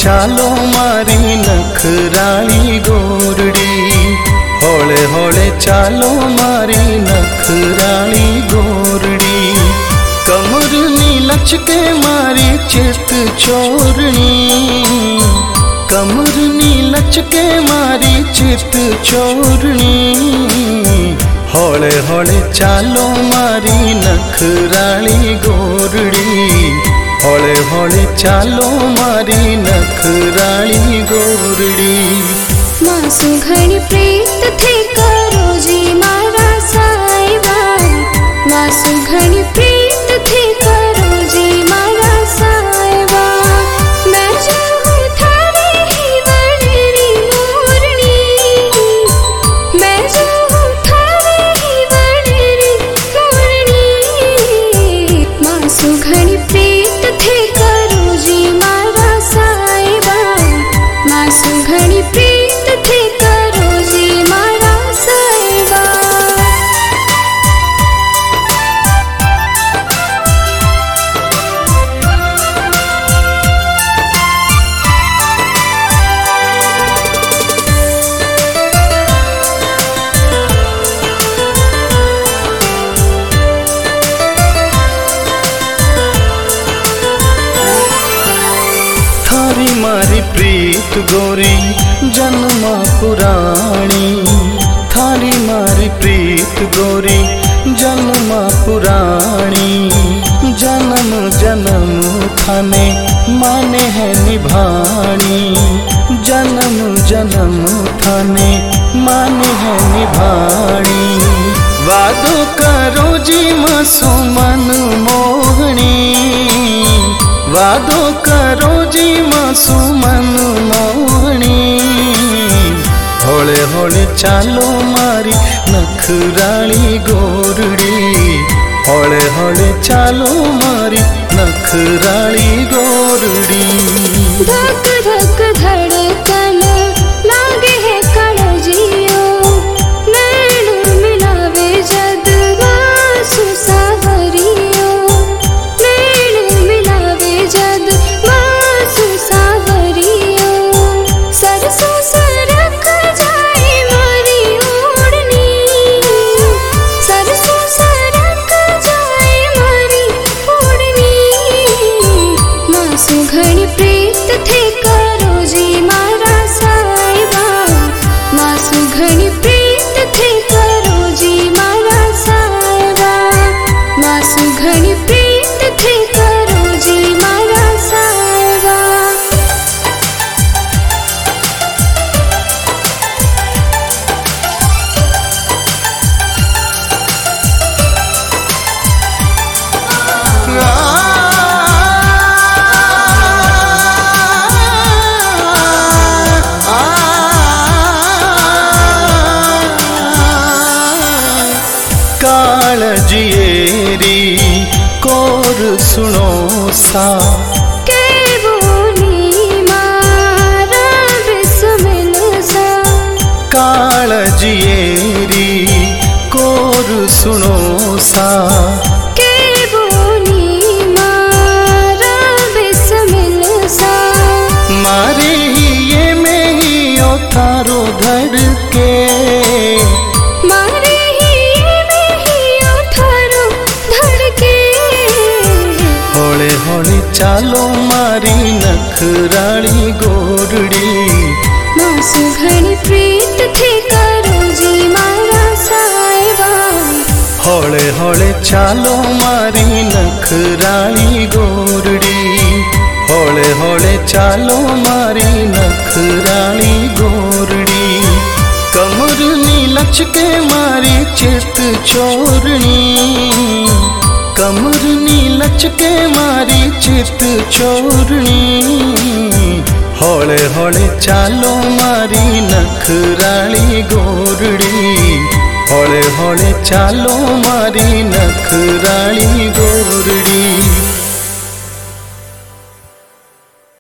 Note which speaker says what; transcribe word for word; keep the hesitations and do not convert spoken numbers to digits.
Speaker 1: चालो मारी नखराली गोरड़ी, हौले हौले चालो मारी नखराली गोरड़ी। कमर नी लचके मारी चित चोरनी, कमर नी लचके मारी चित चोरनी। हौले हौले चालो मारी नखराली गोरड़ी, हौले हौले चालो मारी नखराली गोरड़ी।
Speaker 2: मासु घणी प्रीत थे करो जी मारा साईबा, मासु घणी प्रीत थे करो जी मारा साईबा। मैं चाहूं थारे ही वणरी मोरनी, मैं चाहूं थारे ही वणरी मोरनी। मासु घणी प्रीत थे करो जी मारा साईबा, मासु घणी प्रीत थे करो जी मारा साईबा।
Speaker 1: थारी मारी प्रीत गोरी जन्मा पुराणी, थारी मारी प्रीत गोरी जन्मा पुराणी। जन्म जन्म थाने माने है निभानी, जन्म जन्म थाने माने है निभानी। वादो करो जी मासो मन मोहनी, वादो करो जी मासु मन मोहनी। हौले हौले चालो मारी नखराली गोरड़ी, हौले हौले चालो मारी नखराली गोरड़ी।
Speaker 2: धक धक धड़कन लागे है कणजियो, नैन मिलावे जद मासु सावरियो, नैन मिलावे जद मासु सावरियो। सरसों सरक जाए मारी ओढ़नी, सरसों सरक जाए मारी ओढ़नी। मासु घणी प्रीत थे करो जी मारा साईबा, मासु घणी प्रीत थे करो जी मारा साईबा, मासु घणी प्रीत थे करो जी मारा साईबा।
Speaker 1: कालजिएरी कोर सुनो सा,
Speaker 2: के बोली मारा बिस्मिल सा।
Speaker 1: कालजिएरी कोर सुनो सा,
Speaker 2: के बोली मारा बिस्मिल सा।
Speaker 1: मारे ही ये में ही ओ थारो धर के,
Speaker 2: मारे ही में ही ओ थारो धर के।
Speaker 1: हौले हौले चालो मारी नखराली गोरड़ी,
Speaker 2: मासु घणी प्रीत थे करो जी मारा साईबा।
Speaker 1: हौले हौले चालो मारी नखराली गोरड़ी, हौले हौले चालो मारी नखराली गोरड़ी। कमर नी लचके मारी चित चोरनी, कमर नी लचके मारी चित चोरनी। हौले हौले चालो मारी नखराली गोरड़ी, हौले हौले चालो मारी